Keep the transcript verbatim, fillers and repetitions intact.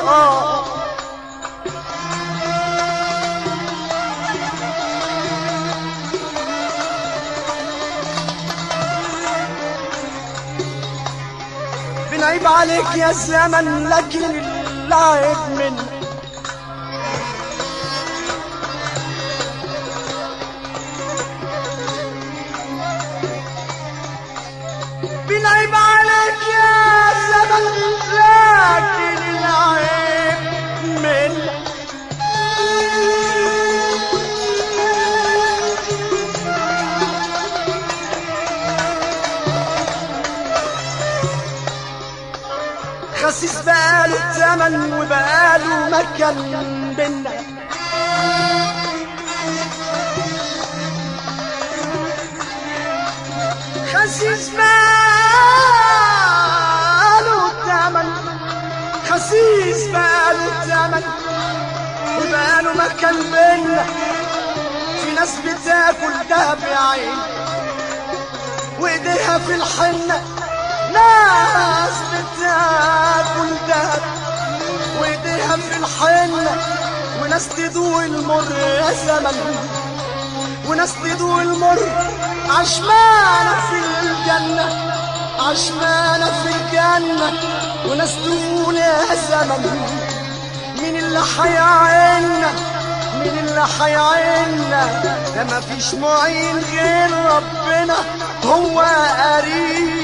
آه بنعيب عليك يا زمن لكن العيب منك بنعيب عليك يا زمن لكن العيب منك خسيس بقاله الزمن وبقاله مكان بينا خسيس بقاله الزمن خسيس بقاله الزمن وبقاله مكان بينا في ناس بتاكل دهب يا عين وايديها في الحنة ناس بتاكل دهب وايديها في الحنة وناس تدوق المر يا زمن وناس تدوق المر عشمانة في الجنة عشمانة في الجنة وناس تقول يا زمن مين اللي حيعيننا مين اللي حيعيننا ده مفيش معين غير ربنا هو قريب